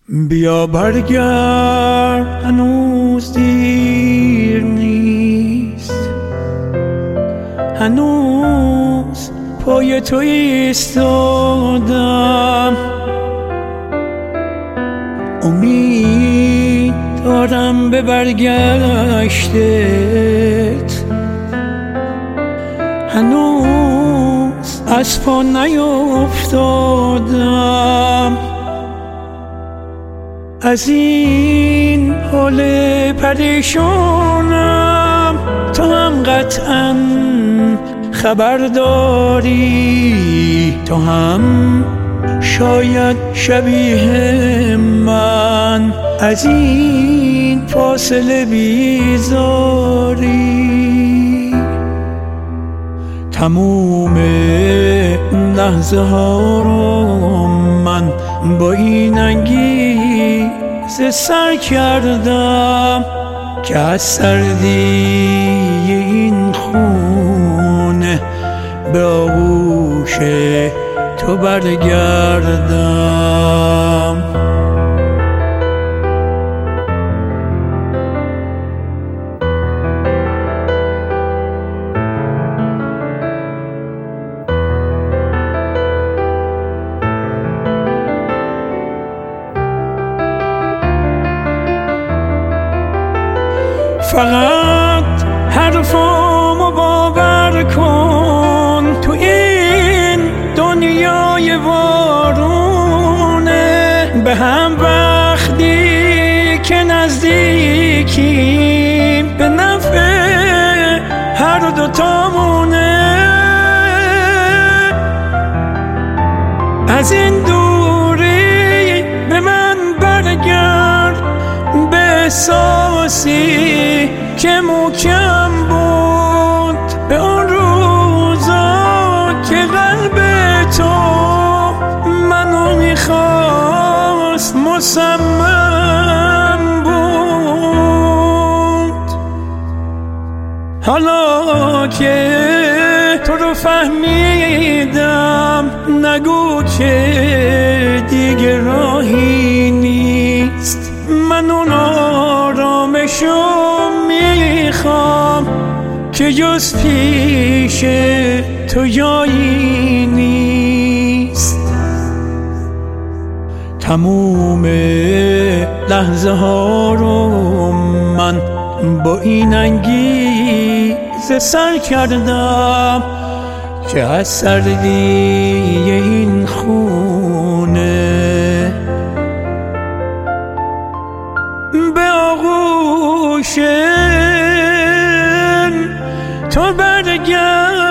بیا برگرد هنوز دیر نیست، هنوز پای تو ایستادم، امید دارم به برگشتت، هنوز از پا نیفتادم. از این حال پریشانم تو هم قطعاً خبر داری، تو هم شاید شبیه من از این فاصله بیزاری. تموم لحظه ها رو من با این انگیزه سر کردم که از سردی این خونه به آغوش تو برگردم. فقط حرفامو باور کن، تو این دنیای وارونه به هم وقتی که نزدیکیم به نفع هر دوتامونه. از این دوری به من برگرد به احساسی که محکم بود، به آن روزا که قلب تو منو میخواست مصمم بود. حالا که تو رو فهمیدم نگو که دیگه راهی نیست، من اون آرامشو میخوام که جز پیش تو جایی نیست. تموم لحظه ها رو من با این انگیزه سر کردم که از سردی این خونه به آغوش تو برگرد.